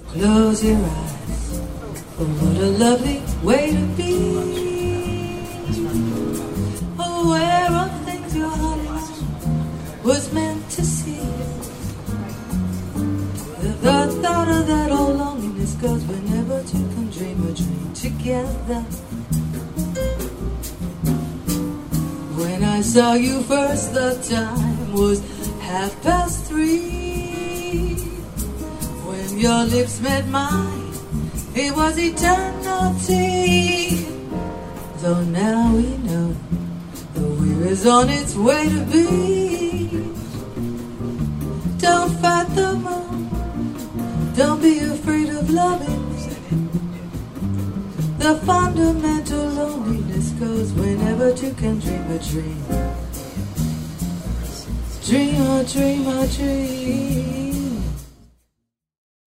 Close your eyes. Oh, what a lovely way to be. Aware of things your heart was meant to see. The thought of that old loneliness goes whenever two can dream a dream together. When I saw you first, the time was 3:30. When your lips met mine, it was eternity. Though now we know the weir is on its way to be. Don't fight the moon, don't be afraid of loving. The fundamental loneliness goes whenever two can dream a dream. Dream a dream a dream.